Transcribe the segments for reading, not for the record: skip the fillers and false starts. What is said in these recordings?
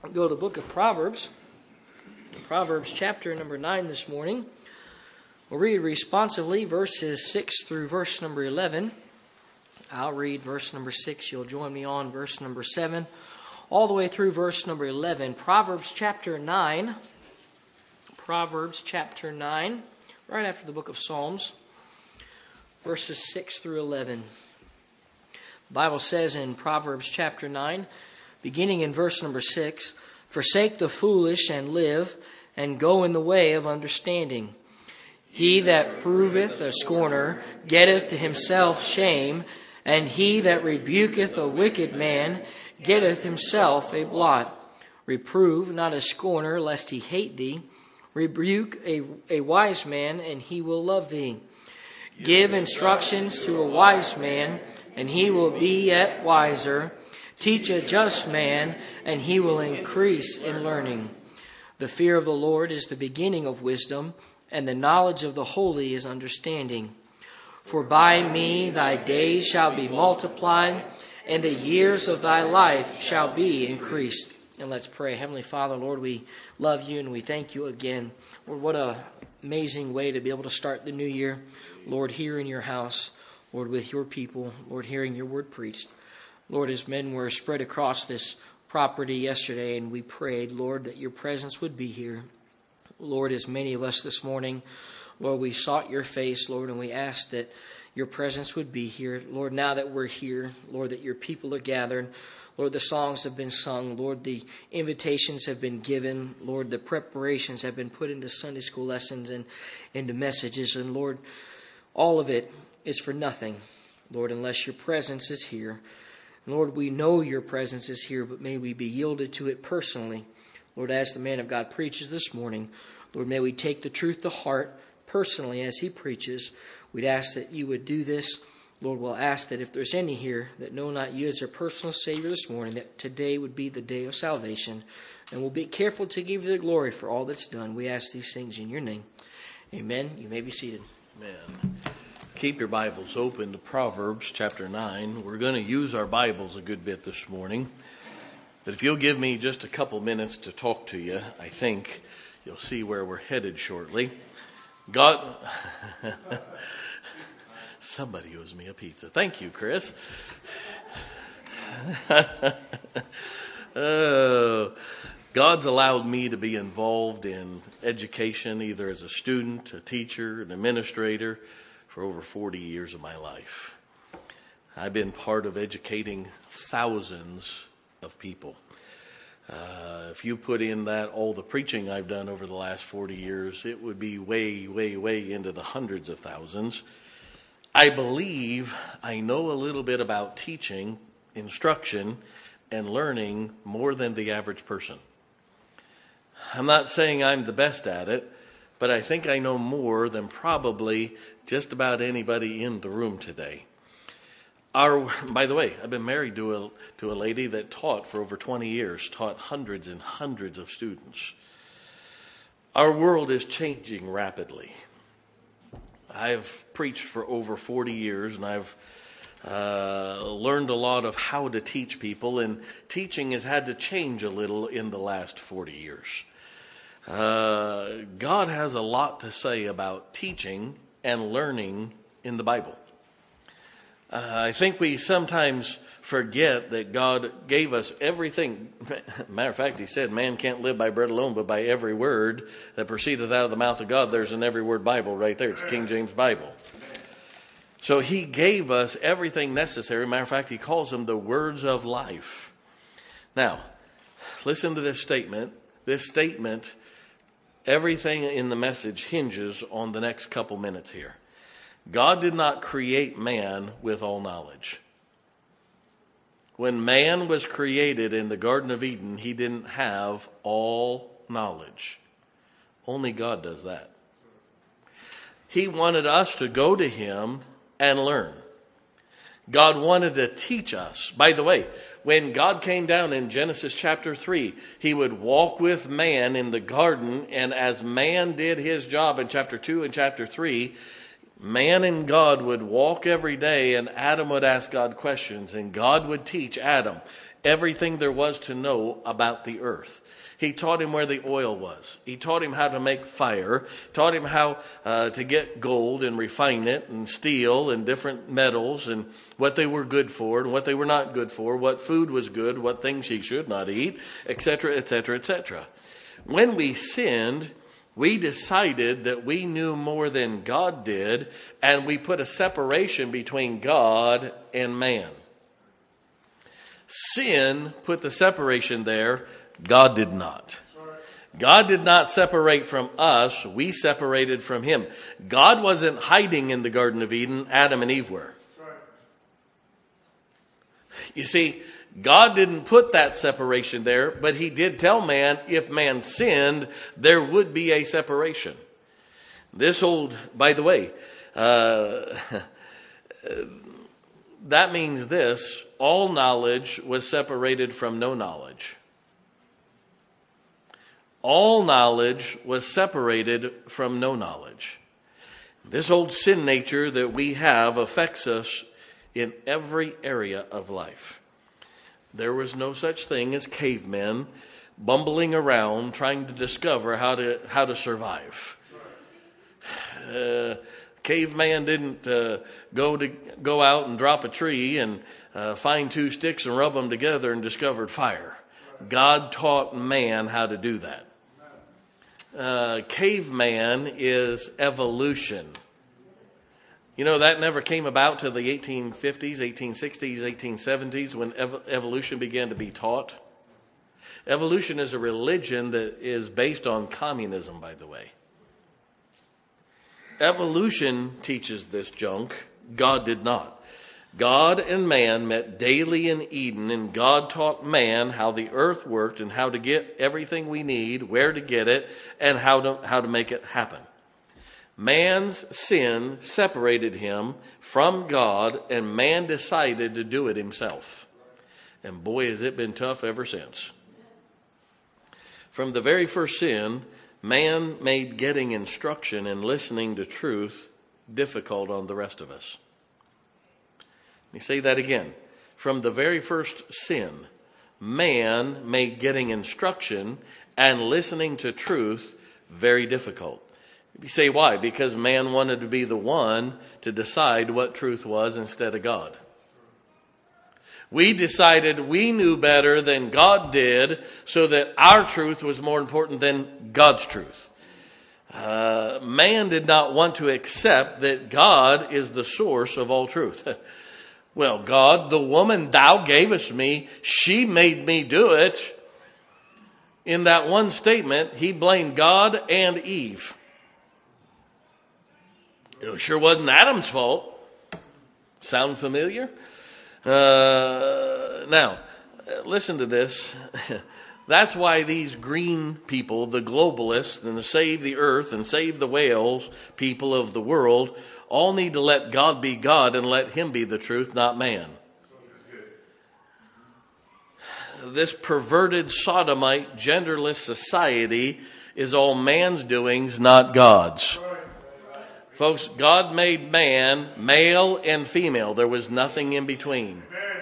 Go to the book of Proverbs. Proverbs chapter number 9 this morning. We'll read responsively verses 6 through verse number 11. I'll read verse number 6. You'll join me on verse number 7. All the way through verse number 11. Proverbs chapter 9. Proverbs chapter 9. Right after the book of Psalms. Verses 6 through 11. The Bible says in Proverbs chapter 9, beginning in verse number 6, "Forsake the foolish and live, and go in the way of understanding. He that proveth a scorner getteth to himself shame, and he that rebuketh a wicked man getteth himself a blot. Reprove not a scorner, lest he hate thee. Rebuke a wise man, and he will love thee. Give instructions to a wise man, and he will be yet wiser. Teach a just man, and he will increase in learning. The fear of the Lord is the beginning of wisdom, and the knowledge of the holy is understanding. For by me thy days shall be multiplied, and the years of thy life shall be increased." And let's pray. Heavenly Father, Lord, we love you and we thank you again. Lord, what an amazing way to be able to start the new year. Lord, here in your house, Lord, with your people, Lord, hearing your word preached. Lord, as men were spread across this property yesterday and we prayed, Lord, that your presence would be here. Lord, as many of us this morning, Lord, we sought your face, Lord, and we asked that your presence would be here. Lord, now that we're here, Lord, that your people are gathered, Lord, the songs have been sung, Lord, the invitations have been given, Lord, the preparations have been put into Sunday school lessons and into messages, and Lord, all of it is for nothing, Lord, unless your presence is here. Lord, we know your presence is here, but may we be yielded to it personally. Lord, as the man of God preaches this morning, Lord, may we take the truth to heart personally as he preaches. We'd ask that you would do this. Lord, we'll ask that if there's any here that know not you as their personal Savior this morning, that today would be the day of salvation. And we'll be careful to give you the glory for all that's done. We ask these things in your name. Amen. You may be seated. Amen. Keep your Bibles open to Proverbs chapter 9. We're going to use our Bibles a good bit this morning. But if you'll give me just a couple minutes to talk to you, I think you'll see where we're headed shortly. God, somebody owes me a pizza. Thank you, Chris. God's allowed me to be involved in education, either as a student, a teacher, an administrator, for over 40 years of my life. I've been part of educating thousands of people. If you put in that all the preaching I've done over the last 40 years, it would be way, way, way into the hundreds of thousands. I believe I know a little bit about teaching, instruction, and learning more than the average person. I'm not saying I'm the best at it, but I think I know more than probably just about anybody in the room today. By the way, I've been married to a lady that taught for over 20 years, taught hundreds and hundreds of students. Our world is changing rapidly. I've preached for over 40 years, and I've learned a lot of how to teach people, and teaching has had to change a little in the last 40 years. God has a lot to say about teaching and learning in the Bible. I think we sometimes forget that God gave us everything. Matter of fact, he said man can't live by bread alone, but by every word that proceedeth out of the mouth of God. There's an every word Bible right there. It's King James Bible. So he gave us everything necessary. Matter of fact, he calls them the words of life. Now, listen to this statement. This statement, everything in the message hinges on the next couple minutes here. God did not create man with all knowledge. When man was created in the Garden of Eden, he didn't have all knowledge. Only God does that. He wanted us to go to him and learn. God wanted to teach us. By the way, when God came down in Genesis chapter 3, he would walk with man in the garden, and as man did his job in chapter 2 and chapter 3, man and God would walk every day, and Adam would ask God questions, and God would teach Adam. everything there was to know about the earth. He taught him where the oil was. He taught him how to make fire, taught him how to get gold and refine it, and steel and different metals, and what they were good for and what they were not good for, what food was good, what things he should not eat, etc., etc., etc. When we sinned, we decided that we knew more than God did, and we put a separation between God and man. Sin put the separation there. God did not. God did not separate from us. We separated from him. God wasn't hiding in the Garden of Eden. Adam and Eve were. You see, God didn't put that separation there, but he did tell man if man sinned, there would be a separation. By the way, that means this: all knowledge was separated from no knowledge. All knowledge was separated from no knowledge. This old sin nature that we have affects us in every area of life. There was no such thing as cavemen bumbling around trying to discover how to survive. Caveman didn't go out and drop a tree and find two sticks and rub them together and discovered fire. God taught man how to do that. Caveman is evolution. You know, that never came about till the 1850s, 1860s, 1870s when evolution began to be taught. Evolution is a religion that is based on communism, by the way. Evolution teaches this junk. God did not. God and man met daily in Eden, and God taught man how the earth worked and how to get everything we need, where to get it, and how to make it happen. Man's sin separated him from God, and man decided to do it himself. And boy, has it been tough ever since. From the very first sin, man made getting instruction and listening to truth difficult on the rest of us. Let me say that again. From the very first sin, man made getting instruction and listening to truth very difficult. You say, why? Because man wanted to be the one to decide what truth was instead of God. We decided we knew better than God did, so that our truth was more important than God's truth. Man did not want to accept that God is the source of all truth. Well, God, the woman thou gavest me, she made me do it. In that one statement, he blamed God and Eve. It sure wasn't Adam's fault. Sound familiar? Now, listen to this. That's why these green people, the globalists, and the Save the Earth and Save the Whales people of the world, all need to let God be God and let him be the truth, not man. This perverted, sodomite, genderless society is all man's doings, not God's. Folks, God made man male and female. There was nothing in between.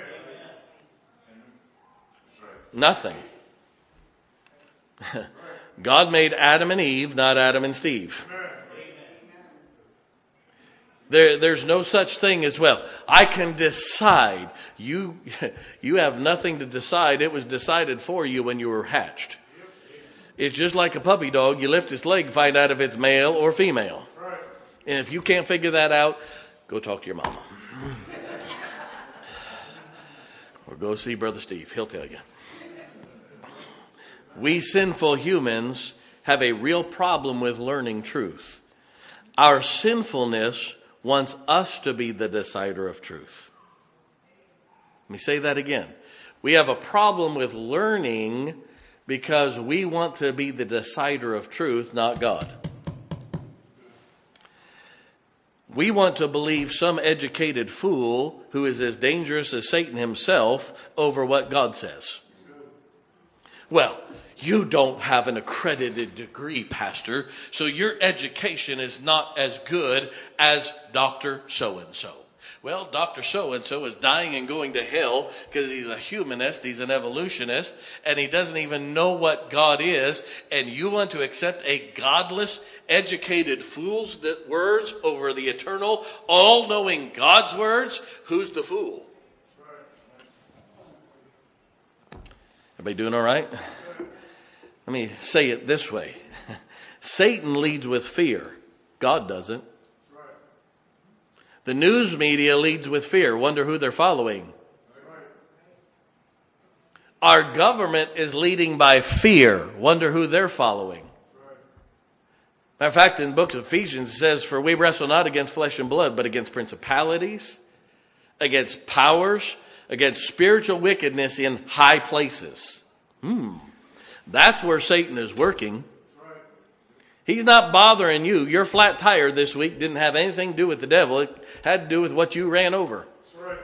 Nothing. God made Adam and Eve, not Adam and Steve. There's no such thing as, well, I can decide. You have nothing to decide. It was decided for you when you were hatched. It's just like a puppy dog. You lift its leg, find out if it's male or female. And if you can't figure that out, go talk to your mama. Or go see Brother Steve. He'll tell you. We sinful humans have a real problem with learning truth. Our sinfulness wants us to be the decider of truth. Let me say that again. We have a problem with learning because we want to be the decider of truth, not God. We want to believe some educated fool who is as dangerous as Satan himself over what God says. Well, you don't have an accredited degree, Pastor, so your education is not as good as Dr. So-and-so. Well, Dr. So-and-so is dying and going to hell because he's a humanist, he's an evolutionist, and he doesn't even know what God is, and you want to accept a godless, educated fool's words over the eternal, all-knowing God's words? Who's the fool? Everybody doing all right? Let me say it this way. Satan leads with fear. God doesn't. The news media leads with fear. Wonder who they're following. Our government is leading by fear. Wonder who they're following. Matter of fact, in the book of Ephesians, it says, "For we wrestle not against flesh and blood, but against principalities, against powers, against spiritual wickedness in high places." That's where Satan is working. He's not bothering you. Your flat tire this week didn't have anything to do with the devil. It had to do with what you ran over. Right.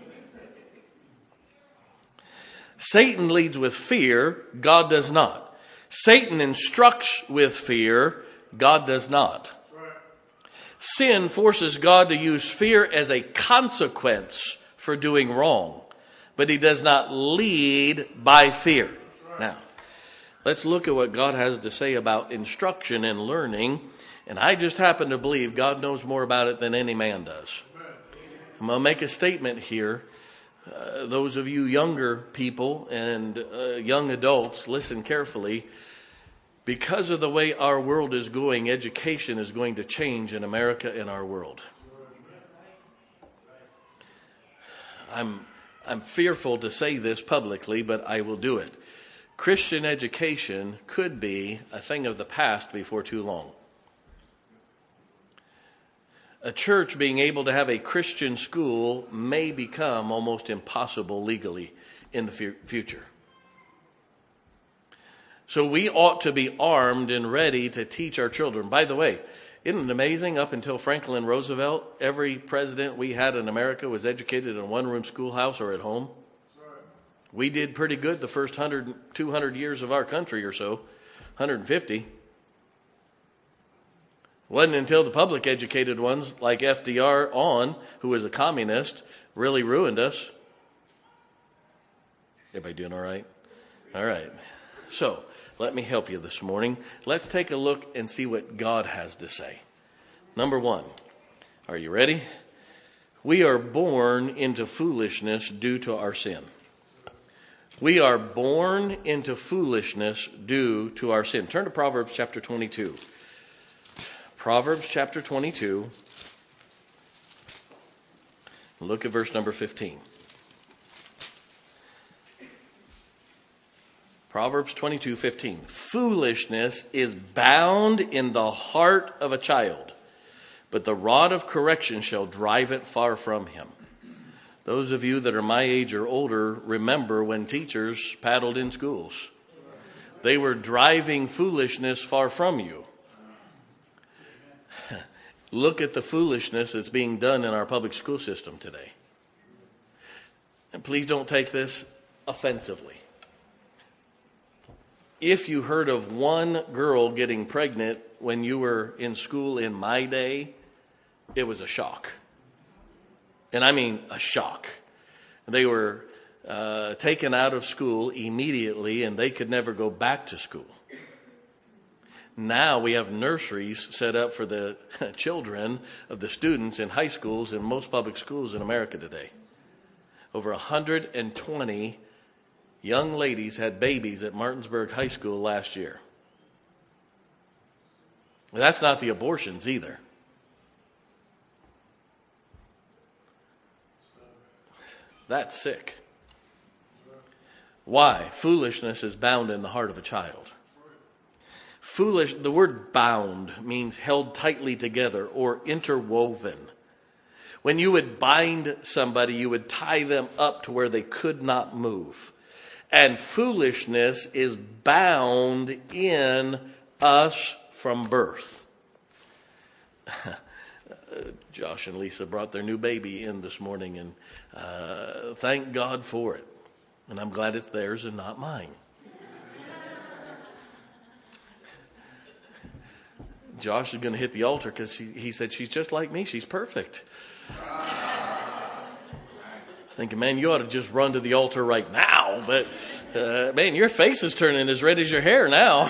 Satan leads with fear. God does not. Satan instructs with fear. God does not. Right. Sin forces God to use fear as a consequence for doing wrong, but he does not lead by fear. Right. Now, let's look at what God has to say about instruction and learning. And I just happen to believe God knows more about it than any man does. I'm going to make a statement here. Those of you younger people and young adults, listen carefully. Because of the way our world is going, education is going to change in America and our world. I'm fearful to say this publicly, but I will do it. Christian education could be a thing of the past before too long. A church being able to have a Christian school may become almost impossible legally in the future. So we ought to be armed and ready to teach our children. By the way, isn't it amazing? Up until Franklin Roosevelt, every president we had in America was educated in a one-room schoolhouse or at home. We did pretty good the first 100, 200 years of our country or so, 150. Wasn't until the public educated ones like FDR who was a communist, really ruined us. Everybody doing all right? All right. So, let me help you this morning. Let's take a look and see what God has to say. Number one, are you ready? We are born into foolishness due to our sin. We are born into foolishness due to our sin. Turn to Proverbs chapter 22. Proverbs chapter 22. Look at verse number 15. Proverbs 22:15. Foolishness is bound in the heart of a child, but the rod of correction shall drive it far from him. Those of you that are my age or older remember when teachers paddled in schools. They were driving foolishness far from you. Look at the foolishness that's being done in our public school system today. And please don't take this offensively. If you heard of one girl getting pregnant when you were in school in my day, it was a shock. And I mean a shock. They were taken out of school immediately and they could never go back to school. Now we have nurseries set up for the children of the students in high schools and most public schools in America today. Over 120 young ladies had babies at Martinsburg High School last year. That's not the abortions either. That's sick. Why? Foolishness is bound in the heart of a child. The word bound means held tightly together or interwoven. When you would bind somebody, you would tie them up to where they could not move. And foolishness is bound in us from birth. Josh and Lisa brought their new baby in this morning, and thank God for it. And I'm glad it's theirs and not mine. Josh is going to hit the altar because he said, she's just like me. She's perfect. Thinking, man, you ought to just run to the altar right now. But, man, your face is turning as red as your hair now.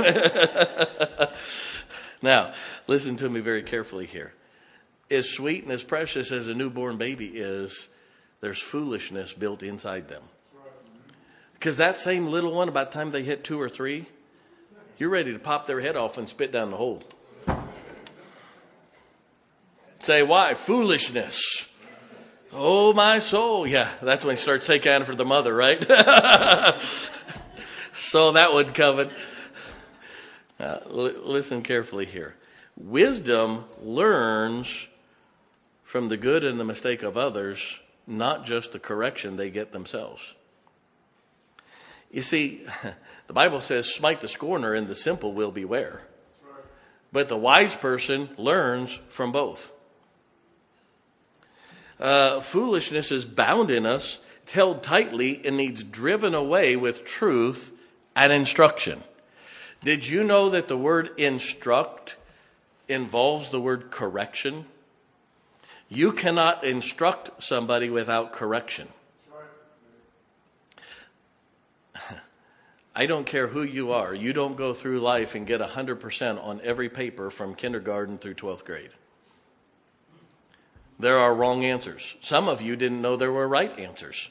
Now, listen to me very carefully here. As sweet and as precious as a newborn baby is, there's foolishness built inside them. Because that same little one, by the time they hit 2 or 3, you're ready to pop their head off and spit down the hole. Say, why? Foolishness. Oh, my soul. Yeah, that's when he starts taking after the mother, right? So that would cover. Listen carefully here. Wisdom learns from the good and the mistake of others, not just the correction they get themselves. You see, the Bible says, smite the scorner and the simple will beware. But the wise person learns from both. Foolishness is bound in us, it's held tightly, and needs driven away with truth and instruction. Did you know that the word instruct involves the word correction? You cannot instruct somebody without correction. I don't care who you are. You don't go through life and get 100% on every paper from kindergarten through 12th grade. There are wrong answers. Some of you didn't know there were right answers.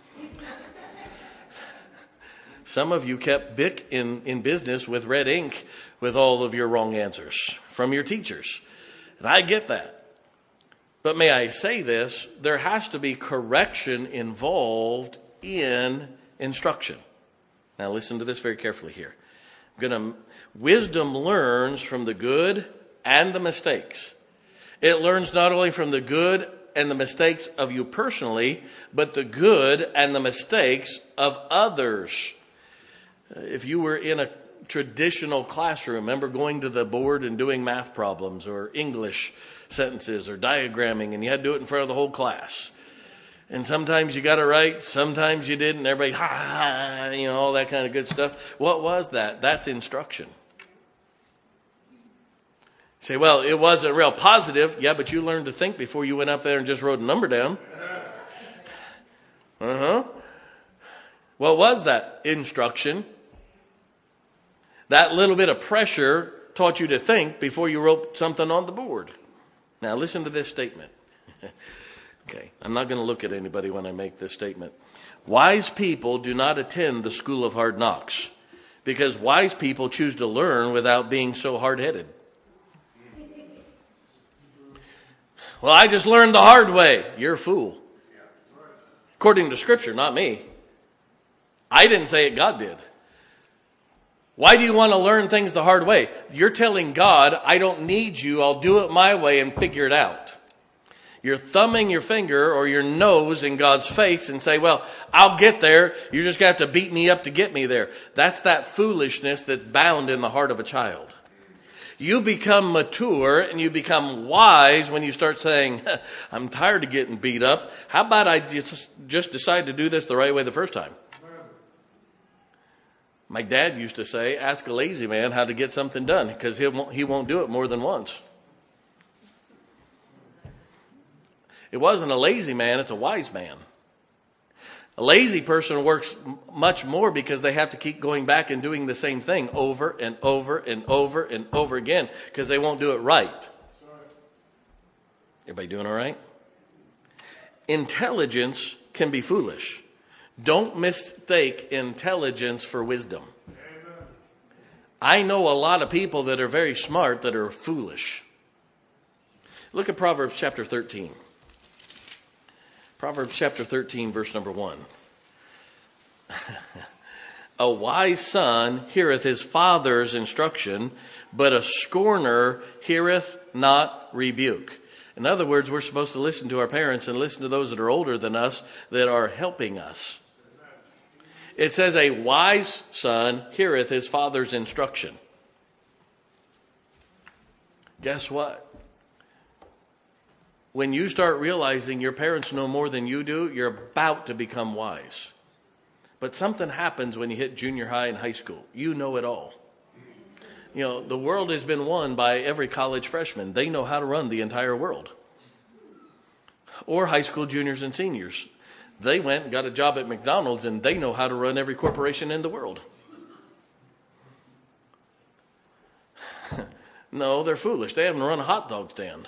Some of you kept Bic in business with red ink with all of your wrong answers from your teachers. And I get that. But may I say this, there has to be correction involved in instruction. Now listen to this very carefully here. Wisdom learns from the good and the mistakes. It learns not only from the good and the mistakes of you personally, but the good and the mistakes of others. If you were in a traditional classroom, remember going to the board and doing math problems or English sentences or diagramming, and you had to do it in front of the whole class. And sometimes you got it right, sometimes you didn't. Everybody, all that kind of good stuff. What was that? That's instruction. Say, well, it wasn't real positive. Yeah, but you learned to think before you went up there and just wrote a number down. What was that? Instruction. That little bit of pressure taught you to think before you wrote something on the board. Now, listen to this statement. Okay, I'm not going to look at anybody when I make this statement. Wise people do not attend the school of hard knocks because wise people choose to learn without being so hard-headed. Well, I just learned the hard way. You're a fool. According to Scripture, not me. I didn't say it, God did. Why do you want to learn things the hard way? You're telling God, I don't need you, I'll do it my way and figure it out. You're thumbing your finger or your nose in God's face and say, well, I'll get there. You're just going to have to beat me up to get me there. That's that foolishness that's bound in the heart of a child. You become mature and you become wise when you start saying, I'm tired of getting beat up. How about I just decide to do this the right way the first time? My dad used to say, ask a lazy man how to get something done because he won't do it more than once. It wasn't a lazy man, it's a wise man. A lazy person works much more because they have to keep going back and doing the same thing over and over and over and over again because they won't do it right. Everybody doing all right? Intelligence can be foolish. Don't mistake intelligence for wisdom. I know a lot of people that are very smart that are foolish. Look at Proverbs chapter 13. Proverbs chapter 13, verse number 1. A wise son heareth his father's instruction, but a scorner heareth not rebuke. In other words, we're supposed to listen to our parents and listen to those that are older than us that are helping us. It says a wise son heareth his father's instruction. Guess what? When you start realizing your parents know more than you do, you're about to become wise. But something happens when you hit junior high and high school. You know it all. You know, the world has been won by every college freshman. They know how to run the entire world. Or high school juniors and seniors. They went and got a job at McDonald's, and they know how to run every corporation in the world. No, they're foolish. They haven't run a hot dog stand.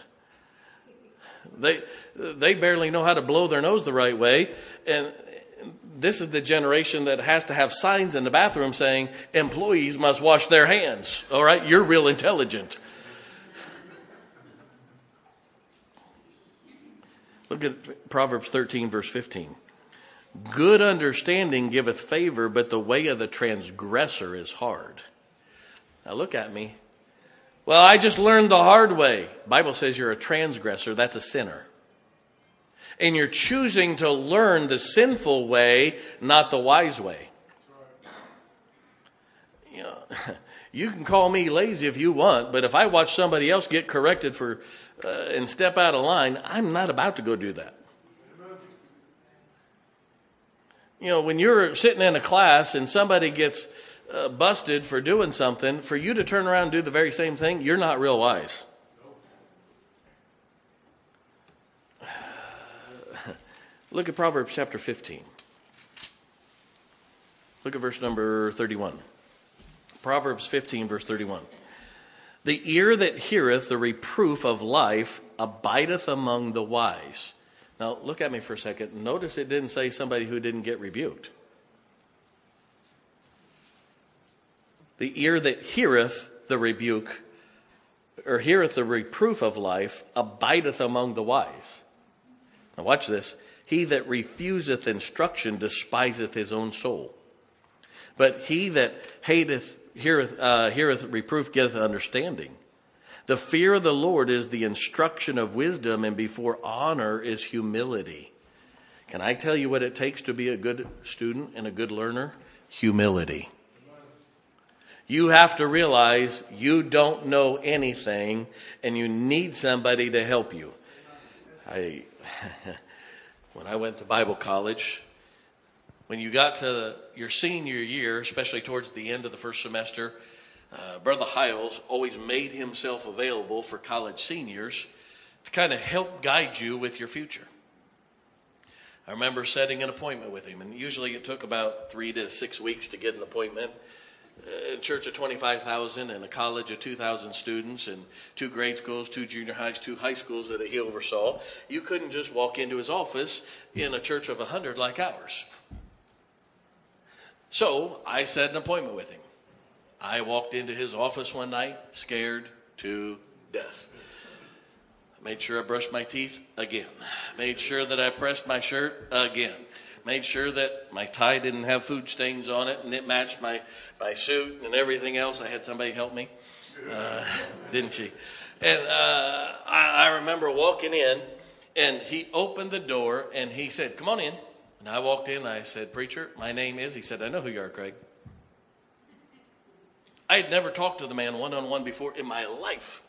They barely know how to blow their nose the right way. And this is the generation that has to have signs in the bathroom saying, employees must wash their hands. All right, you're real intelligent. Look at Proverbs 13, verse 15. Good understanding giveth favor, but the way of the transgressor is hard. Now look at me. Well, I just learned the hard way. The Bible says you're a transgressor. That's a sinner. And you're choosing to learn the sinful way, not the wise way. You know, you can call me lazy if you want, but if I watch somebody else get corrected for and step out of line, I'm not about to go do that. You know, when you're sitting in a class and somebody gets busted for doing something, for you to turn around and do the very same thing, you're not real wise. Look at Proverbs chapter 15. Look at verse number 31. Proverbs 15, verse 31. The ear that heareth the reproof of life abideth among the wise. Now, look at me for a second. Notice it didn't say somebody who didn't get rebuked. The ear that heareth the rebuke, or heareth the reproof of life, abideth among the wise. Now watch this. He that refuseth instruction despiseth his own soul. But he that heareth reproof getteth understanding. The fear of the Lord is the instruction of wisdom, and before honor is humility. Can I tell you what it takes to be a good student and a good learner? Humility. You have to realize you don't know anything, and you need somebody to help you. When I went to Bible college, when you got to your senior year, especially towards the end of the first semester, Brother Hiles always made himself available for college seniors to kind of help guide you with your future. I remember setting an appointment with him, and usually it took about 3 to 6 weeks to get an appointment. A church of 25,000 and a college of 2,000 students and 2 grade schools, 2 junior highs, 2 high schools that he oversaw. You couldn't just walk into his office in a church of 100 like ours. So I set an appointment with him. I walked into his office one night, scared to death. Made sure I brushed my teeth again. Made sure that I pressed my shirt again. Made sure that my tie didn't have food stains on it and it matched my suit and everything else. I had somebody help me, didn't she? And I remember walking in, and he opened the door and he said, "Come on in." And I walked in and I said, "Preacher, my name is..." He said, "I know who you are, Craig." I had never talked to the man one-on-one before in my life.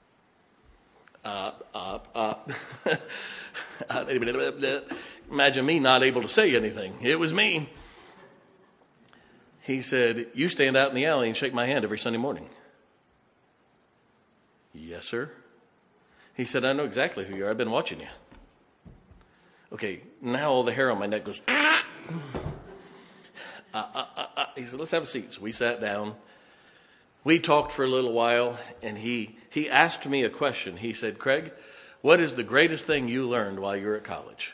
Imagine me not able to say anything. It was me. He said, "You stand out in the alley and shake my hand every Sunday morning." "Yes, sir." He said, "I know exactly who you are. I've been watching you." Okay, now all the hair on my neck goes. He said, "Let's have a seat." So we sat down. We talked for a little while, and he asked me a question. He said, "Craig, what is the greatest thing you learned while you were at college?"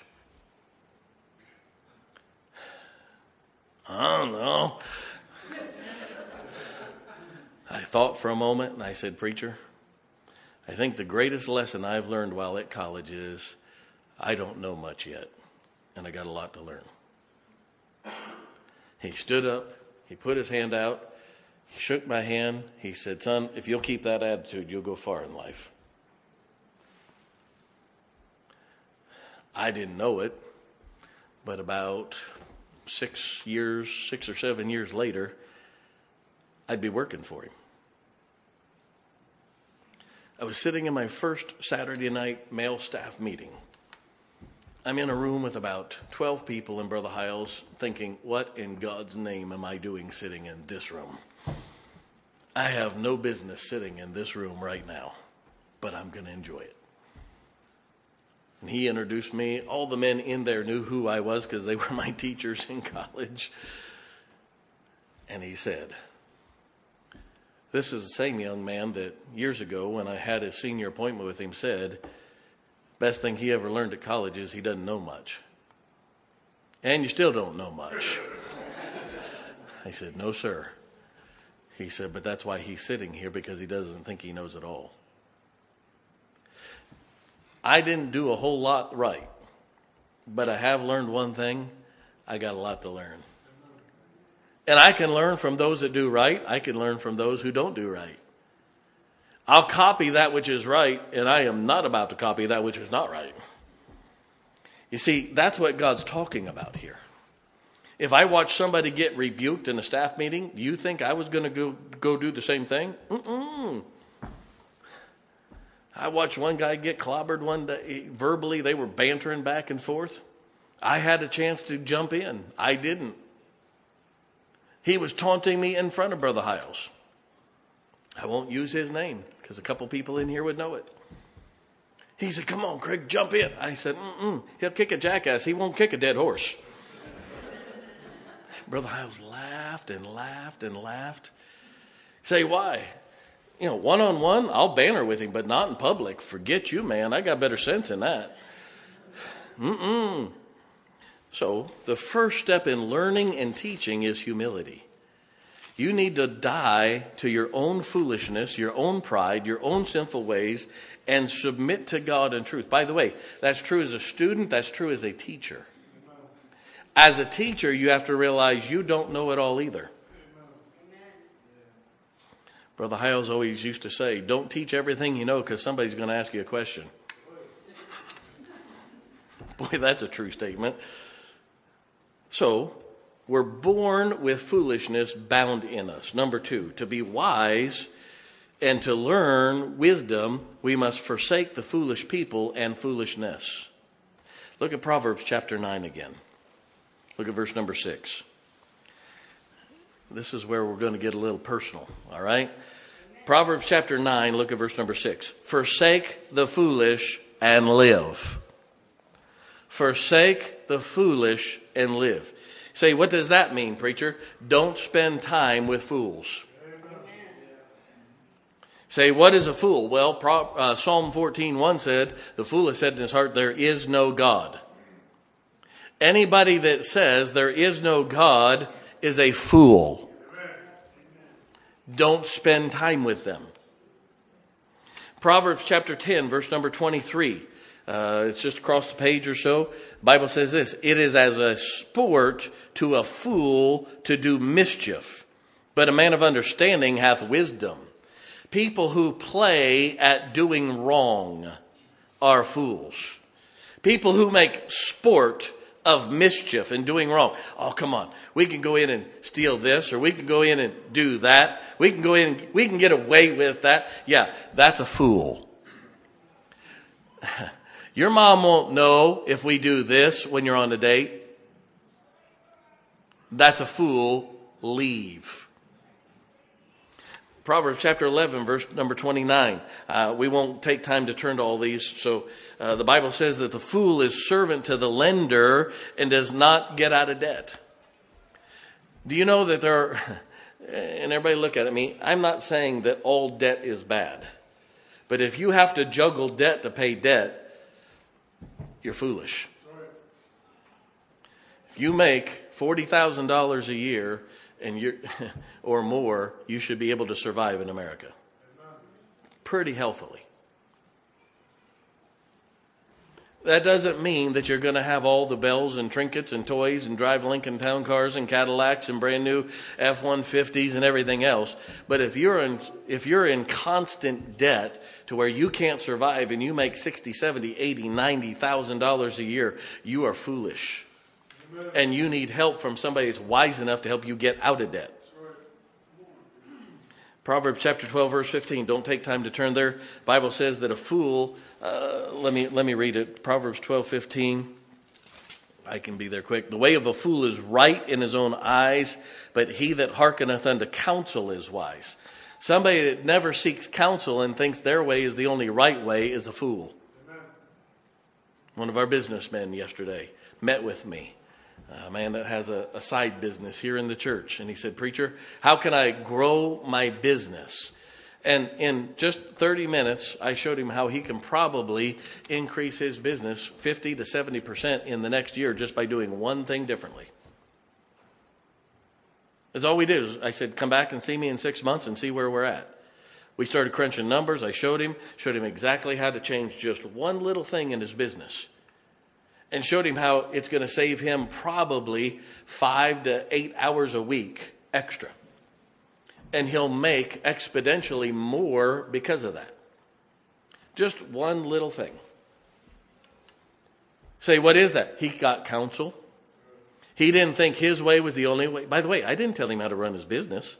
"I don't know." I thought for a moment, and I said, "Preacher, I think the greatest lesson I've learned while at college is I don't know much yet, and I got a lot to learn." He stood up. He put his hand out. He shook my hand. He said, "Son, if you'll keep that attitude, you'll go far in life." I didn't know it, but about 6 or 7 years later, I'd be working for him. I was sitting in my first Saturday night male staff meeting. I'm in a room with about 12 people in Brother Hiles, thinking, what in God's name am I doing sitting in this room? I have no business sitting in this room right now, but I'm going to enjoy it. And he introduced me. All the men in there knew who I was because they were my teachers in college. And he said, this is the same young man that years ago when I had a senior appointment with him said, best thing he ever learned at college is he doesn't know much. And you still don't know much. I said, no, sir. He said, but that's why he's sitting here, because he doesn't think he knows it all. I didn't do a whole lot right, but I have learned one thing. I got a lot to learn. And I can learn from those that do right. I can learn from those who don't do right. I'll copy that which is right, and I am not about to copy that which is not right. You see, that's what God's talking about here. If I watch somebody get rebuked in a staff meeting, do you think I was going to go do the same thing? I watched one guy get clobbered one day. Verbally, they were bantering back and forth. I had a chance to jump in. I didn't. He was taunting me in front of Brother Hiles. I won't use his name because a couple people in here would know it. He said, come on, Craig, jump in. I said, he'll kick a jackass. He won't kick a dead horse. Brother Hiles laughed and laughed and laughed. Say, why? You know, one-on-one, I'll banter with him, but not in public. Forget you, man. I got better sense than that. So the first step in learning and teaching is humility. You need to die to your own foolishness, your own pride, your own sinful ways, and submit to God in truth. By the way, that's true as a student, that's true as a teacher. As a teacher, you have to realize you don't know it all either. Brother Hiles always used to say, don't teach everything you know because somebody's going to ask you a question. Boy, that's a true statement. So, we're born with foolishness bound in us. Number 2, to be wise and to learn wisdom, we must forsake the foolish people and foolishness. Look at Proverbs chapter 9 again. Look at verse number 6. This is where we're going to get a little personal, all right? Proverbs chapter 9, look at verse number 6. Forsake the foolish and live. Forsake the foolish and live. Say, what does that mean, preacher? Don't spend time with fools. Say, what is a fool? Well, Psalm 14:1 said, the fool has said in his heart, there is no God. Anybody that says there is no God is a fool. Don't spend time with them. Proverbs chapter 10, verse number 23. It's just across the page or so. The Bible says this, it is as a sport to a fool to do mischief, but a man of understanding hath wisdom. People who play at doing wrong are fools. People who make sport of mischief and doing wrong. Oh, come on. We can go in and steal this, or we can go in and do that. We can go in and we can get away with that. Yeah, that's a fool. Your mom won't know if we do this when you're on a date. That's a fool. Leave. Proverbs chapter 11, verse number 29. We won't take time to turn to all these. So the Bible says that the fool is servant to the lender and does not get out of debt. Do you know that there are, and everybody look at me, I'm not saying that all debt is bad. But if you have to juggle debt to pay debt, you're foolish. If you make $40,000 a year and you're or more, you should be able to survive in America pretty healthily. That doesn't mean that you're going to have all the bells and trinkets and toys and drive Lincoln Town cars and Cadillacs and brand new F-150s and everything else. But if you're in constant debt to where you can't survive and you make $60,000, $70,000, $80,000, $90,000 a year, you are foolish. And you need help from somebody that's wise enough to help you get out of debt. Proverbs chapter 12, verse 15. Don't take time to turn there. The Bible says that a fool, let me read it. Proverbs 12:15. I can be there quick. The way of a fool is right in his own eyes, but he that hearkeneth unto counsel is wise. Somebody that never seeks counsel and thinks their way is the only right way is a fool. One of our businessmen yesterday met with me, a man that has a side business here in the church. And he said, "Preacher, how can I grow my business?" And in just 30 minutes, I showed him how he can probably increase his business 50 to 70% in the next year just by doing one thing differently. That's all we did. I said, "Come back and see me in 6 months and see where we're at." We started crunching numbers. I showed him exactly how to change just one little thing in his business, and showed him how it's going to save him probably 5 to 8 hours a week extra. And he'll make exponentially more because of that. Just one little thing. Say, what is that? He got counsel. He didn't think his way was the only way. By the way, I didn't tell him how to run his business.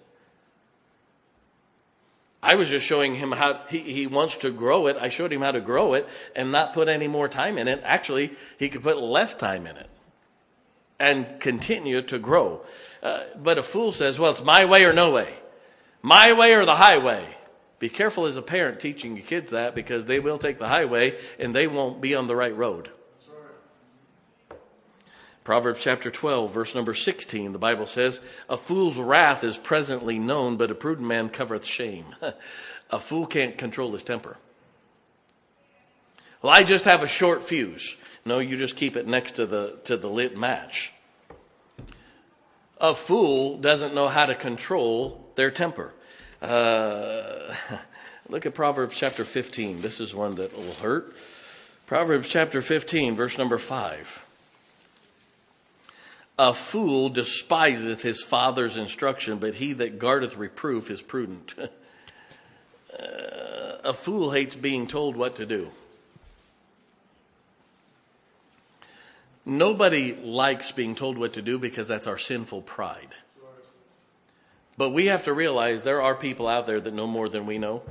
I was just showing him how he wants to grow it. I showed him how to grow it and not put any more time in it. Actually, he could put less time in it and continue to grow. But a fool says, "Well, it's my way or no way. My way or the highway." Be careful as a parent teaching your kids that, because they will take the highway and they won't be on the right road. Proverbs chapter 12, verse number 16, the Bible says, "A fool's wrath is presently known, but a prudent man covereth shame." A fool can't control his temper. "Well, I just have a short fuse." No, you just keep it next to the lit match. A fool doesn't know how to control their temper. Look at Proverbs chapter 15. This is one that will hurt. Proverbs chapter 15, verse number 5. "A fool despiseth his father's instruction, but he that guardeth reproof is prudent." A fool hates being told what to do. Nobody likes being told what to do because that's our sinful pride. But we have to realize there are people out there that know more than we know.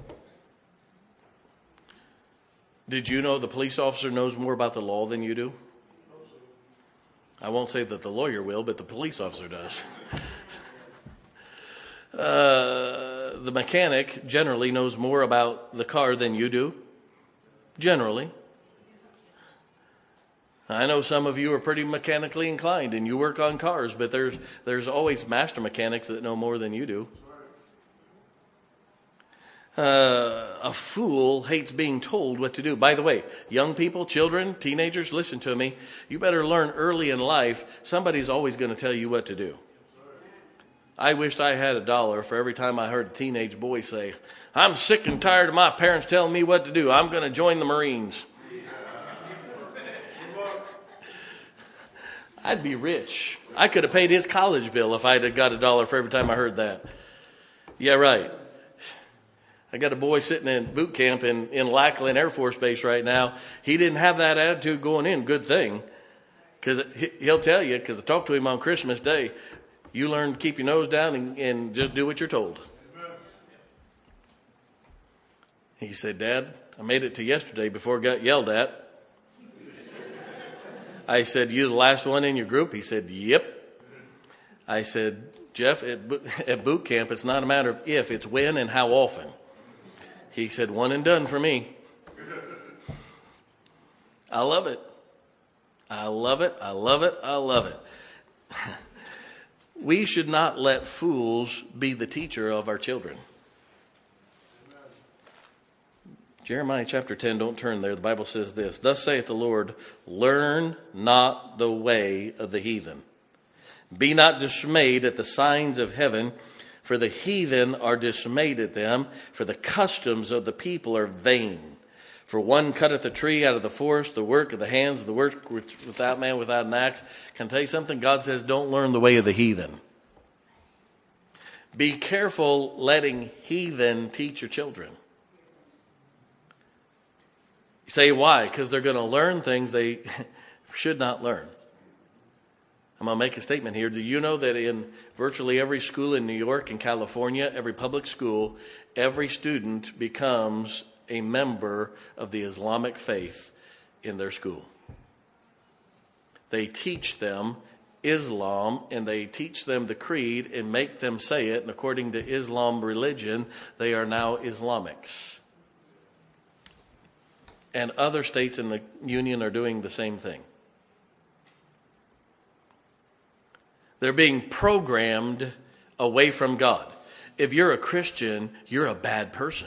Did you know the police officer knows more about the law than you do? I won't say that the lawyer will, but the police officer does. The mechanic generally knows more about the car than you do. Generally. I know some of you are pretty mechanically inclined and you work on cars, but there's always master mechanics that know more than you do. A fool hates being told what to do. By the way, young people, children, teenagers, listen to me. You better learn early in life, somebody's always going to tell you what to do. I wished I had $1 for every time I heard a teenage boy say, "I'm sick and tired of my parents telling me what to do. I'm going to join the Marines." I'd be rich. I could have paid his college bill if I'd have got $1 for every time I heard that. Yeah, right. I got a boy sitting in boot camp in Lackland Air Force Base right now. He didn't have that attitude going in. Good thing. Because he'll tell you, because I talked to him on Christmas Day, you learn to keep your nose down and just do what you're told. He said, "Dad, I made it to yesterday before I got yelled at." I said, "You the last one in your group?" He said, "Yep." I said, "Jeff, at boot camp, it's not a matter of if, it's when and how often." He said, "One and done for me." I love it. I love it. I love it. I love it. We should not let fools be the teacher of our children. Jeremiah chapter 10, don't turn there. The Bible says this, "Thus saith the Lord, learn not the way of the heathen. Be not dismayed at the signs of heaven, for the heathen are dismayed at them, for the customs of the people are vain. For one cutteth a tree out of the forest, the work of the hands, the work without man, without an axe." Can I tell you something? God says, don't learn the way of the heathen. Be careful letting heathen teach your children. You say, why? Because they're going to learn things they should not learn. I'm going to make a statement here. Do you know that in virtually every school in New York and California, every public school, every student becomes a member of the Islamic faith in their school? They teach them Islam and they teach them the creed and make them say it. And according to Islam religion, they are now Islamics. And other states in the union are doing the same thing. They're being programmed away from God. If you're a Christian, you're a bad person.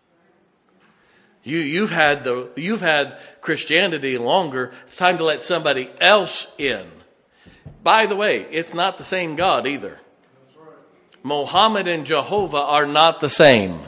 You've had Christianity longer. It's time to let somebody else in. By the way, it's not the same God either. Mohammed and Jehovah are not the same.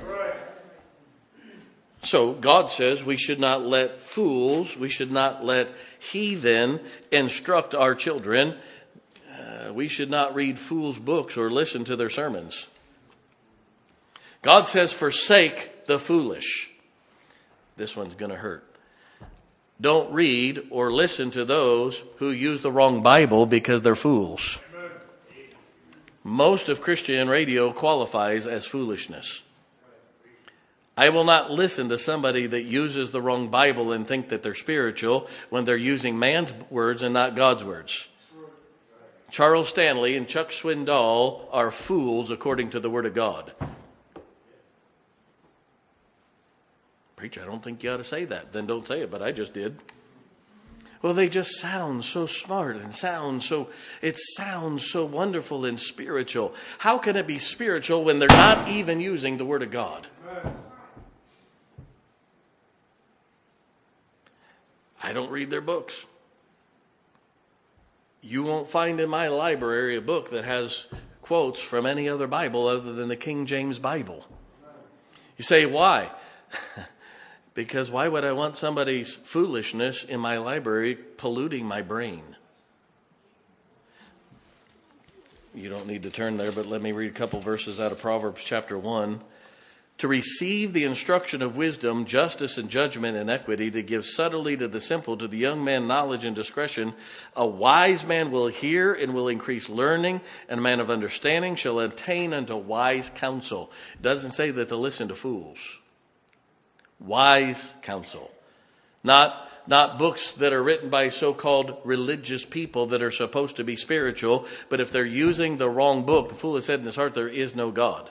So God says we should not let fools, we should not let heathen instruct our children. We should not read fools' books or listen to their sermons. God says, forsake the foolish. This one's going to hurt. Don't read or listen to those who use the wrong Bible because they're fools. Most of Christian radio qualifies as foolishness. I will not listen to somebody that uses the wrong Bible and think that they're spiritual when they're using man's words and not God's words. Charles Stanley and Chuck Swindoll are fools according to the Word of God. Preacher, I don't think you ought to say that. Then don't say it, but I just did. Well, they just sound so smart and it sounds so wonderful and spiritual. How can it be spiritual when they're not even using the Word of God? I don't read their books. You won't find in my library a book that has quotes from any other Bible other than the King James Bible. You say, why? Because why would I want somebody's foolishness in my library polluting my brain? You don't need to turn there, but let me read a couple verses out of Proverbs chapter 1. To receive the instruction of wisdom, justice, and judgment and equity, to give subtly to the simple, to the young man knowledge and discretion. A wise man will hear and will increase learning, and a man of understanding shall attain unto wise counsel. It doesn't say that to listen to fools. Wise counsel. Not books that are written by so-called religious people that are supposed to be spiritual, but if they're using the wrong book, the fool has said in his heart, there is no God.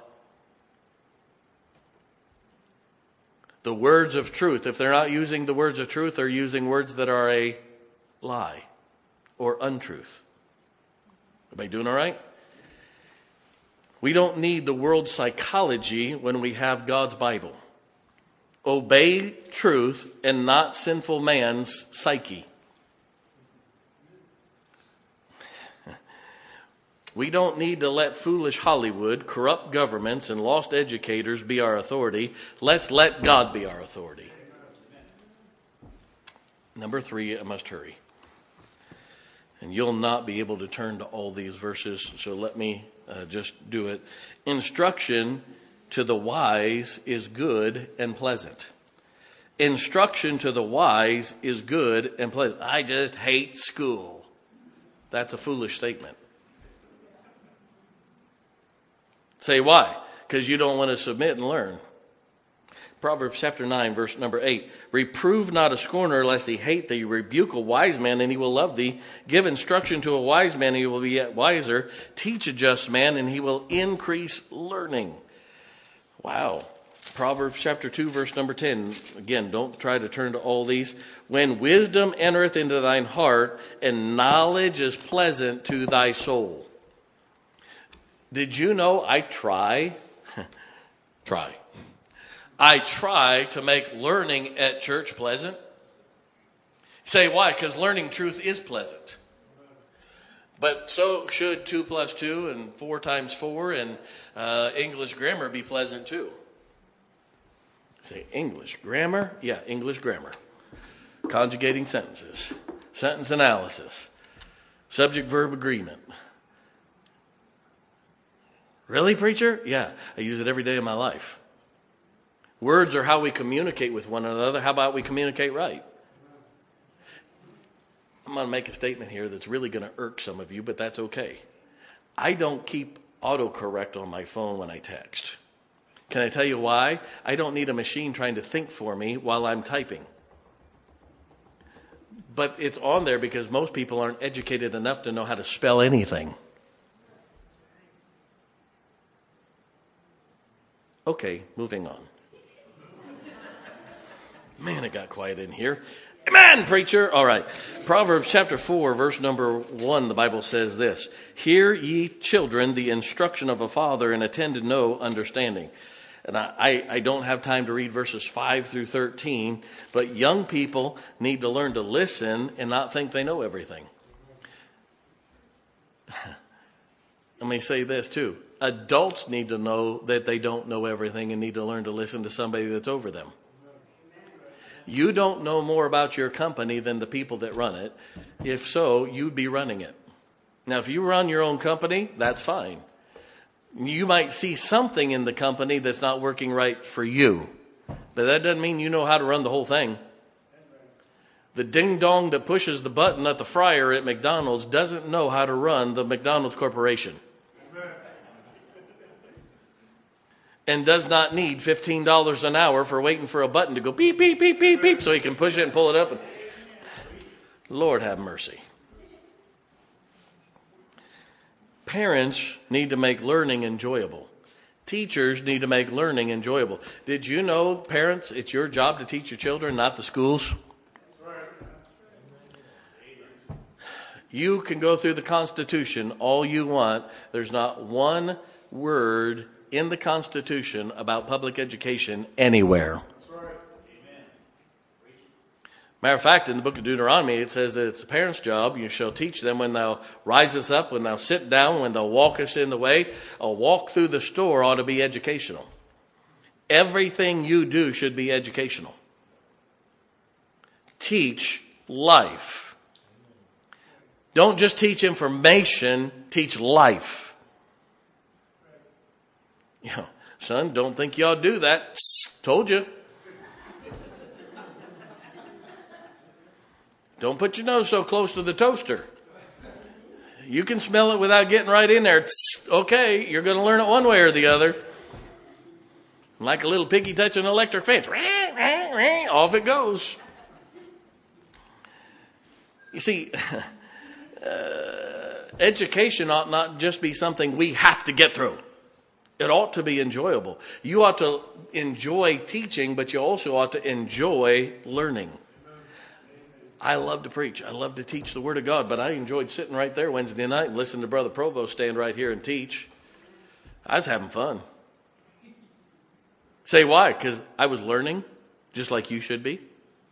The words of truth. If they're not using the words of truth, they're using words that are a lie or untruth. Everybody doing all right? We don't need the world's psychology when we have God's Bible. Obey truth and not sinful man's psyche. We don't need to let foolish Hollywood, corrupt governments, and lost educators be our authority. Let's let God be our authority. Number 3, I must hurry. And you'll not be able to turn to all these verses, so let me just do it. Instruction to the wise is good and pleasant. Instruction to the wise is good and pleasant. I just hate school. That's a foolish statement. Say why? Because you don't want to submit and learn. Proverbs chapter 9, verse number 8. Reprove not a scorner lest he hate thee. Rebuke a wise man and he will love thee. Give instruction to a wise man and he will be yet wiser. Teach a just man and he will increase learning. Wow. Proverbs chapter 2, verse number 10. Again, don't try to turn to all these. When wisdom entereth into thine heart and knowledge is pleasant to thy soul. Did you know I try to make learning at church pleasant? Say why? Because learning truth is pleasant. But so should 2 + 2 and 4 × 4 and English grammar be pleasant too. Say English grammar? Yeah, English grammar. Conjugating sentences. Sentence analysis. Subject-verb agreement. Really, preacher? Yeah, I use it every day of my life. Words are how we communicate with one another. How about we communicate right? I'm going to make a statement here that's really going to irk some of you, but that's okay. I don't keep autocorrect on my phone when I text. Can I tell you why? I don't need a machine trying to think for me while I'm typing. But it's on there because most people aren't educated enough to know how to spell anything. Okay, moving on. Man, it got quiet in here. Amen, preacher. All right. Proverbs chapter 4, verse number 1, the Bible says this. Hear ye children the instruction of a father, and attend to know understanding. And I don't have time to read verses 5 through 13, but young people need to learn to listen and not think they know everything. Let me say this too. Adults need to know that they don't know everything and need to learn to listen to somebody that's over them. You don't know more about your company than the people that run it. If so, you'd be running it. Now, if you run your own company, that's fine. You might see something in the company that's not working right for you, but that doesn't mean you know how to run the whole thing. The ding-dong that pushes the button at the fryer at McDonald's doesn't know how to run the McDonald's Corporation. And does not need $15 an hour for waiting for a button to go beep, beep, beep, beep, beep, so he can push it and pull it up. Lord have mercy. Parents need to make learning enjoyable. Teachers need to make learning enjoyable. Did you know, parents, it's your job to teach your children, not the schools? You can go through the Constitution all you want. There's not one word in the Constitution about public education anywhere. Matter of fact, in the book of Deuteronomy, it says that it's the parents' job. You shall teach them when thou risest up, when thou sit down, when thou walkest in the way. A walk through the store ought to be educational. Everything you do should be educational. Teach life. Don't just teach information, teach life. Son, don't think y'all do that. Told you. Don't put your nose so close to the toaster. You can smell it without getting right in there. Okay, you're going to learn it one way or the other. Like a little piggy touching an electric fence. Off it goes. You see, education ought not just be something we have to get through. It ought to be enjoyable. You ought to enjoy teaching, but you also ought to enjoy learning. I love to preach. I love to teach the Word of God, but I enjoyed sitting right there Wednesday night and listening to Brother Provost stand right here and teach. I was having fun. Say why? Because I was learning, just like you should be.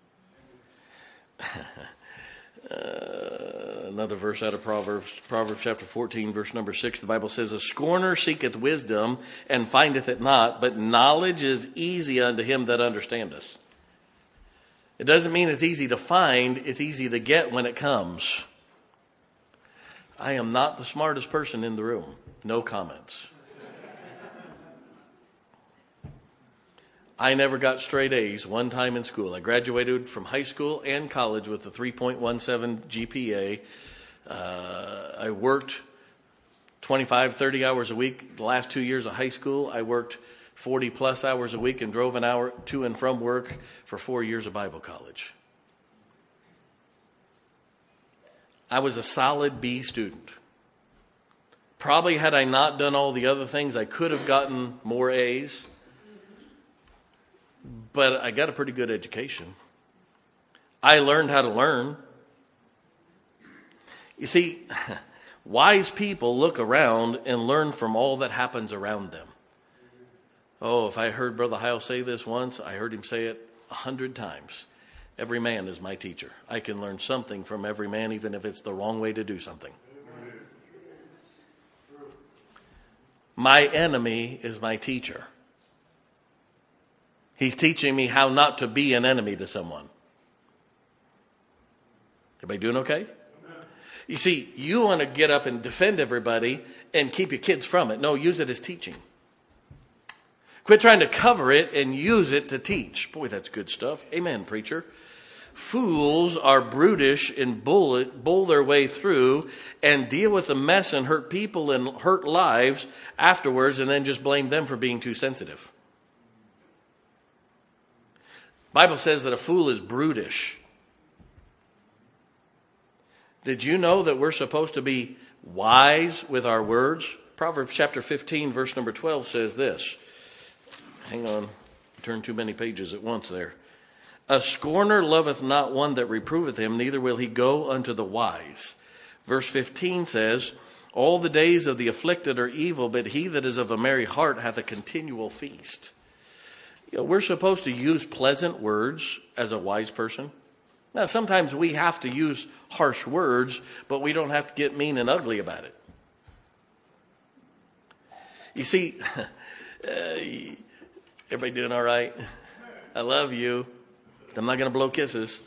Another verse out of Proverbs chapter 14, verse number 6, the Bible says, a scorner seeketh wisdom and findeth it not, but knowledge is easy unto him that understandeth. It doesn't mean it's easy to find, it's easy to get when it comes. I am not the smartest person in the room. No comments. I never got straight A's one time in school. I graduated from high school and college with a 3.17 GPA. I worked 25, 30 hours a week. The last 2 years of high school, I worked 40 plus hours a week and drove an hour to and from work for 4 years of Bible college. I was a solid B student. Probably had I not done all the other things, I could have gotten more A's. But I got a pretty good education. I learned how to learn. You see, wise people look around and learn from all that happens around them. Oh, if I heard Brother Heil say this once, I heard him say it 100 times. Every man is my teacher. I can learn something from every man, even if it's the wrong way to do something. My enemy is my teacher. He's teaching me how not to be an enemy to someone. Everybody doing okay? You see, you want to get up and defend everybody and keep your kids from it. No, use it as teaching. Quit trying to cover it and use it to teach. Boy, that's good stuff. Amen, preacher. Fools are brutish and bull their way through and deal with the mess and hurt people and hurt lives afterwards and then just blame them for being too sensitive. Bible says that a fool is brutish. Did you know that we're supposed to be wise with our words? Proverbs chapter 15, verse number 12 says this. Hang on, turn too many pages at once there. A scorner loveth not one that reproveth him, neither will he go unto the wise. Verse 15 says, all the days of the afflicted are evil, but he that is of a merry heart hath a continual feast. We're supposed to use pleasant words as a wise person. Now, sometimes we have to use harsh words, but we don't have to get mean and ugly about it. You see, everybody doing all right? I love you. I'm not going to blow kisses.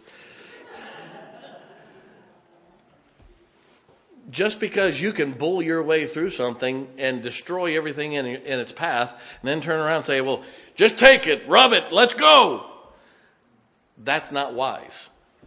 Just because you can bull your way through something and destroy everything in its path, and then turn around and say, well, just take it, rub it, let's go. That's not wise.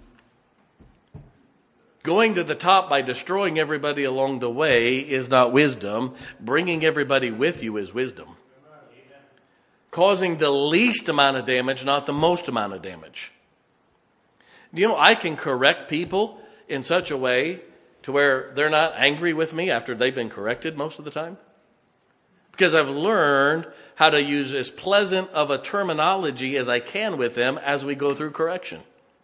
Going to the top by destroying everybody along the way is not wisdom. Bringing everybody with you is wisdom. Causing the least amount of damage, not the most amount of damage. I can correct people in such a way to where they're not angry with me after they've been corrected most of the time. Because I've learned how to use as pleasant of a terminology as I can with them as we go through correction.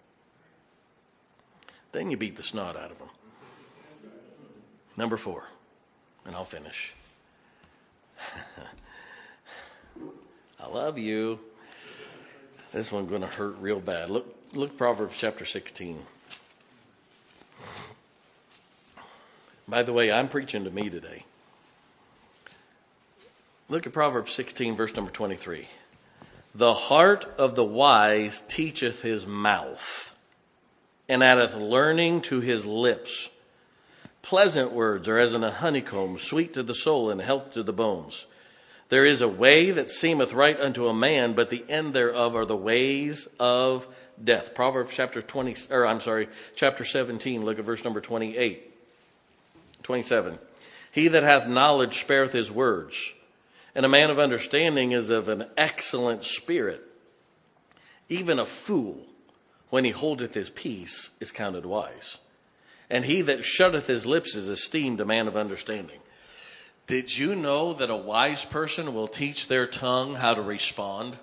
Then you beat the snot out of them. Number 4, and I'll finish. I love you. This one's going to hurt real bad. Look Proverbs chapter 16. By the way, I'm preaching to me today. Look at Proverbs 16, verse number 23. The heart of the wise teacheth his mouth, and addeth learning to his lips. Pleasant words are as in a honeycomb, sweet to the soul and health to the bones. There is a way that seemeth right unto a man, but the end thereof are the ways of death. Proverbs chapter 17, look at verse number 27. He that hath knowledge spareth his words, and a man of understanding is of an excellent spirit. Even a fool, when he holdeth his peace, is counted wise. And he that shutteth his lips is esteemed a man of understanding. Did you know that a wise person will teach their tongue how to respond?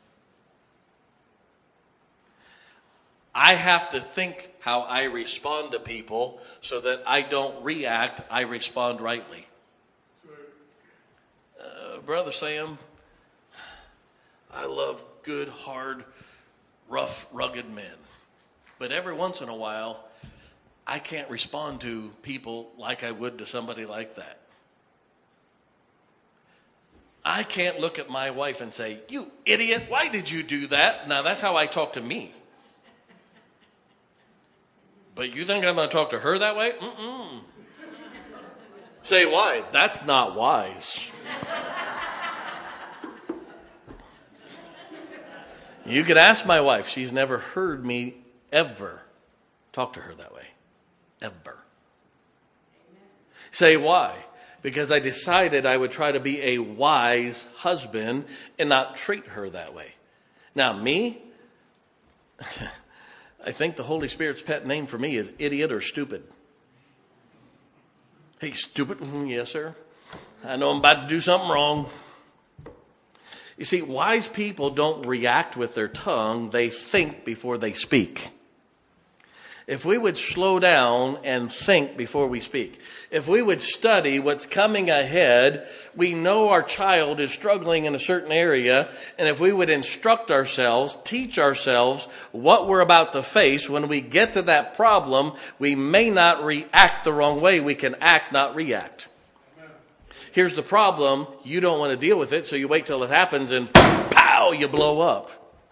I have to think how I respond to people so that I don't react, I respond rightly. Brother Sam, I love good, hard, rough, rugged men. But every once in a while, I can't respond to people like I would to somebody like that. I can't look at my wife and say, you idiot, why did you do that? Now, that's how I talk to me. But you think I'm going to talk to her that way? Mm-mm. Say, why? That's not wise. You could ask my wife. She's never heard me ever talk to her that way. Ever. Say, why? Because I decided I would try to be a wise husband and not treat her that way. Now, me, I think the Holy Spirit's pet name for me is idiot or stupid. Hey, stupid? Yes, sir. I know I'm about to do something wrong. You see, wise people don't react with their tongue. They think before they speak. If we would slow down and think before we speak, if we would study what's coming ahead, we know our child is struggling in a certain area, and if we would instruct ourselves, teach ourselves what we're about to face, when we get to that problem, we may not react the wrong way. We can act, not react. Here's the problem. You don't want to deal with it, so you wait till it happens and pow, you blow up.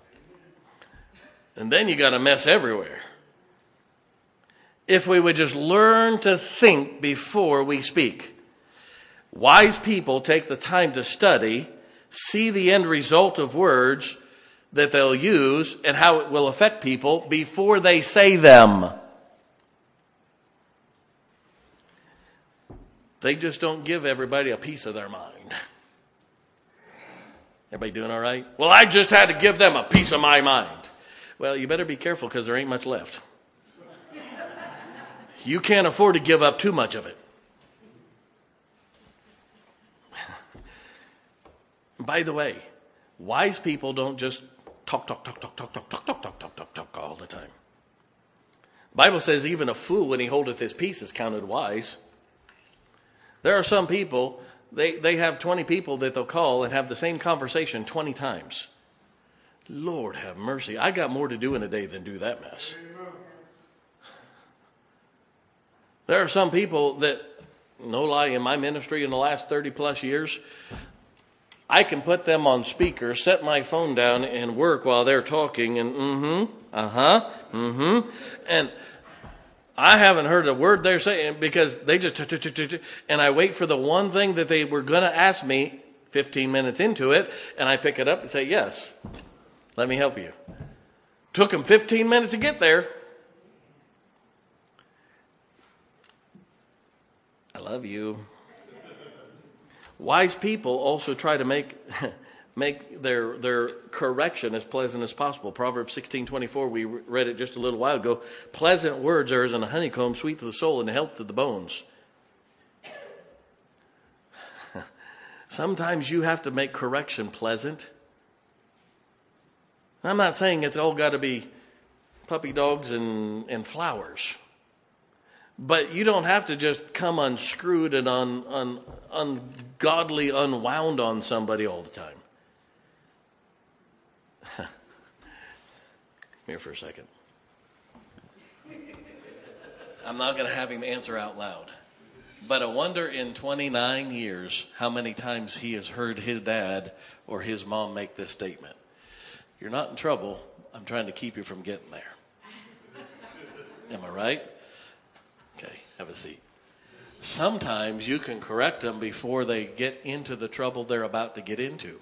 And then you got a mess everywhere. If we would just learn to think before we speak. Wise people take the time to study, see the end result of words that they'll use and how it will affect people before they say them. They just don't give everybody a piece of their mind. Everybody doing all right? Well, I just had to give them a piece of my mind. Well, you better be careful because there ain't much left. You can't afford to give up too much of it. By the way, wise people don't just talk all the time. The Bible says even a fool when he holdeth his peace is counted wise. There are some people, they have 20 people that they'll call and have the same conversation 20 times. Lord have mercy. I got more to do in a day than do that mess. There are some people that, no lie, in my ministry in the last 30 plus years, I can put them on speaker, set my phone down, and work while they're talking, and and I haven't heard a word they're saying because they just, and I wait for the one thing that they were going to ask me 15 minutes into it, and I pick it up and say, yes, let me help you. Took them 15 minutes to get there. I love you. Wise people also try to make their correction as pleasant as possible. Proverbs 16:24, we read it just a little while ago. Pleasant words are as a honeycomb, sweet to the soul and health to the bones. Sometimes you have to make correction pleasant. I'm not saying it's all got to be puppy dogs and flowers. But you don't have to just come unscrewed and ungodly unwound on somebody all the time. Here for a second. I'm not going to have him answer out loud. But I wonder in 29 years how many times he has heard his dad or his mom make this statement. You're not in trouble. I'm trying to keep you from getting there. Am I right? Okay, have a seat. Sometimes you can correct them before they get into the trouble they're about to get into.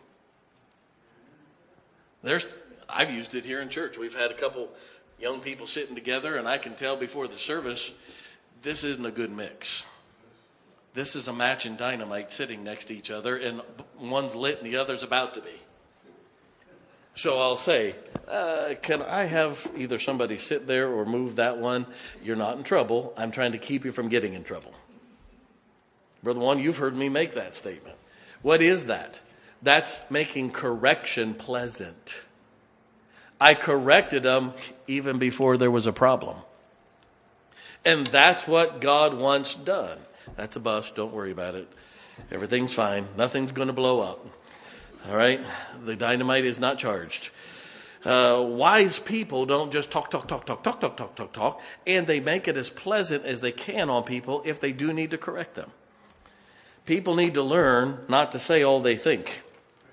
I've used it here in church. We've had a couple young people sitting together, and I can tell before the service, this isn't a good mix. This is a match and dynamite sitting next to each other, and one's lit and the other's about to be. So I'll say, can I have either somebody sit there or move that one? You're not in trouble. I'm trying to keep you from getting in trouble. Brother Juan, you've heard me make that statement. What is that? That's making correction pleasant. I corrected them even before there was a problem. And that's what God wants done. That's a bust. Don't worry about it. Everything's fine. Nothing's going to blow up. All right? The dynamite is not charged. Wise people don't just talk, and they make it as pleasant as they can on people if they do need to correct them. People need to learn not to say all they think.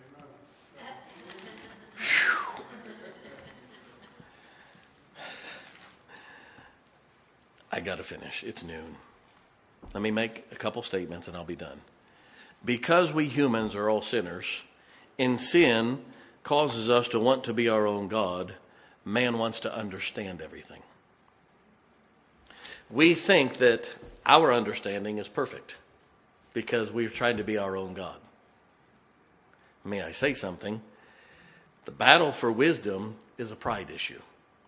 I got to finish. It's noon. Let me make a couple statements and I'll be done. Because we humans are all sinners, and sin causes us to want to be our own God, man wants to understand everything. We think that our understanding is perfect because we're trying to be our own God. May I say something? The battle for wisdom is a pride issue.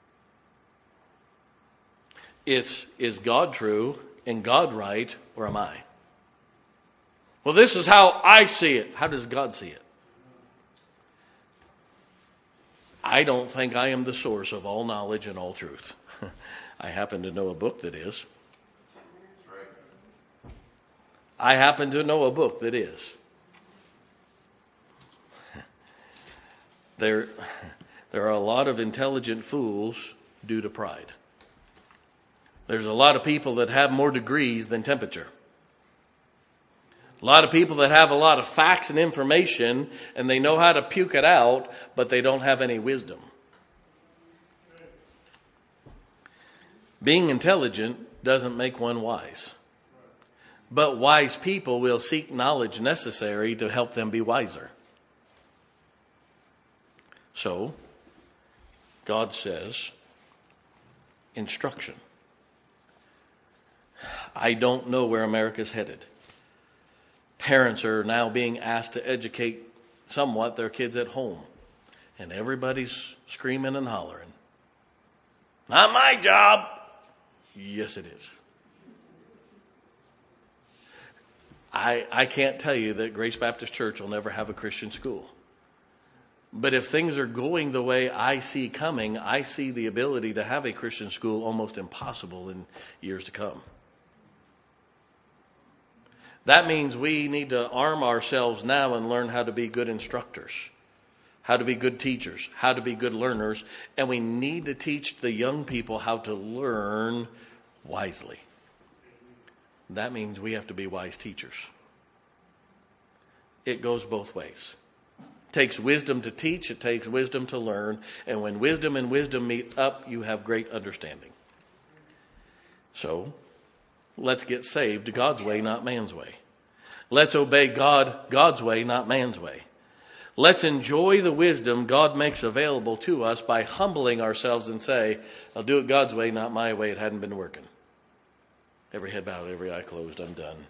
It's, is God true and God right, or am I? Well, this is how I see it. How does God see it? I don't think I am the source of all knowledge and all truth. I happen to know a book that is. I happen to know a book that is. There are a lot of intelligent fools due to pride. There's a lot of people that have more degrees than temperature. A lot of people that have a lot of facts and information, and they know how to puke it out, but they don't have any wisdom. Being intelligent doesn't make one wise. But wise people will seek knowledge necessary to help them be wiser. So, God says, instruction. I don't know where America's headed. Parents are now being asked to educate somewhat their kids at home. And everybody's screaming and hollering. Not my job. Yes, it is. I can't tell you that Grace Baptist Church will never have a Christian school. But if things are going the way I see coming, I see the ability to have a Christian school almost impossible in years to come. That means we need to arm ourselves now and learn how to be good instructors, how to be good teachers, how to be good learners, and we need to teach the young people how to learn wisely. That means we have to be wise teachers. It goes both ways. It takes wisdom to teach, it takes wisdom to learn, and when wisdom and wisdom meet up, you have great understanding. So, let's get saved God's way, not man's way. Let's obey God's way, not man's way. Let's enjoy the wisdom God makes available to us by humbling ourselves and say, I'll do it God's way, not my way. It hadn't been working. Every head bowed, every eye closed, I'm done.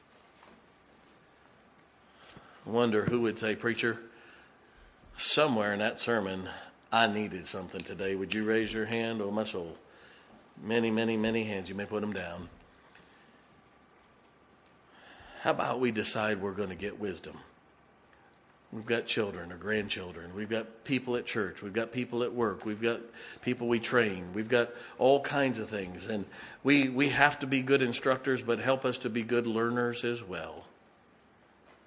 I wonder who would say, preacher, somewhere in that sermon, I needed something today. Would you raise your hand? Oh, my soul. Many, many, many hands. You may put them down. How about we decide we're going to get wisdom? We've got children or grandchildren. We've got people at church. We've got people at work. We've got people we train. We've got all kinds of things. And we have to be good instructors, but help us to be good learners as well.